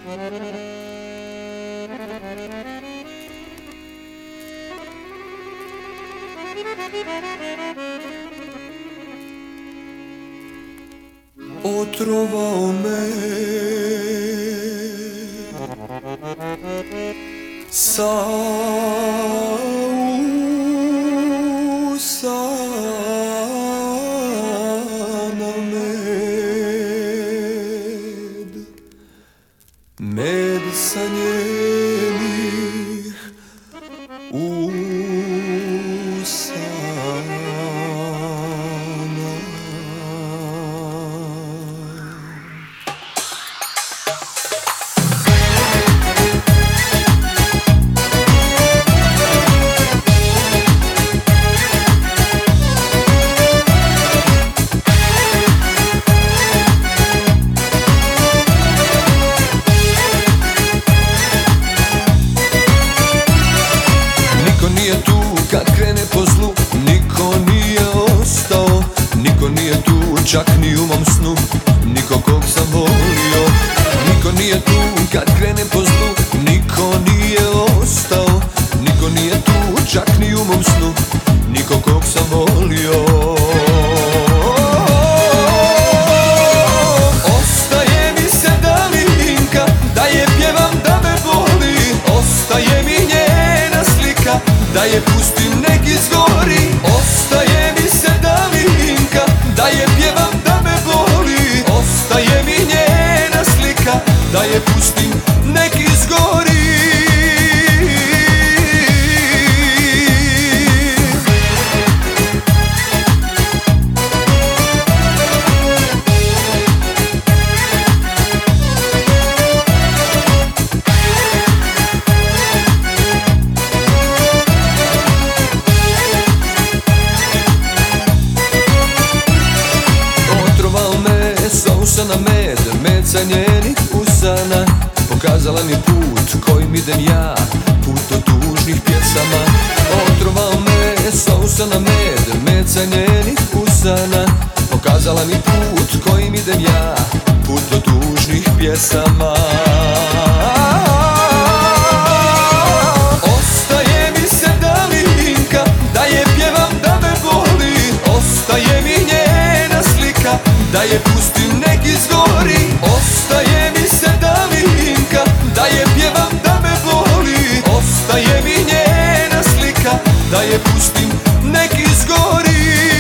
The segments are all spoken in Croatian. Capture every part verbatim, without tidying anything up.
Otrovao me sa usana med, med sa njenih usana. Kad krene po zlu, niko nije ostao, niko nije tu, čak ni u mom snu, niko kog sam volio. Niko nije tu, kad krene po zlu, niko nije ostao, niko nije tu, čak ni u mom snu, niko kog sam volio. Ostaje mi se Dalinka, da je pjevam da me boli, ostaje mi njena slika, da je pustim nek izgori. Ostaje mi se Dalinka, da je pjevam da me boli, ostaje mi njena slika, da je pustim nek izgori. Usana med, med sa njenih usana, pokazala mi put kojim idem ja, put do tužnih pjesama. Otrovao me sa usana med, med sa njenih usana, pokazala mi put kojim idem ja, put do tužnih pjesama. Ostaje mi se Dalinka, da je pjevam da me boli, ostaje mi njena slika, da je pustim nek izgori. Ostaje mi se Dalinka, da je pjevam da me boli, ostaje mi njena slika, da je pustim nek izgori.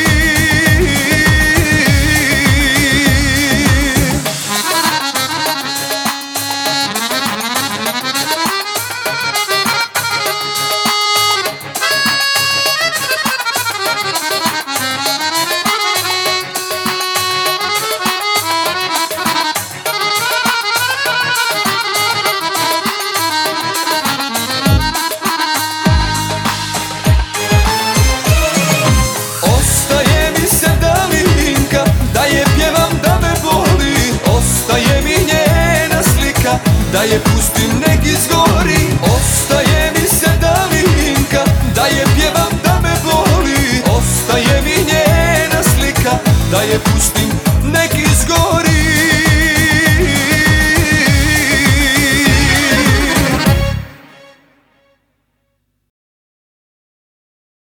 Da je pustim nek izgori. Ostaje mi se Dalinka, da je pjevam da me boli, ostaje mi njena slika, da je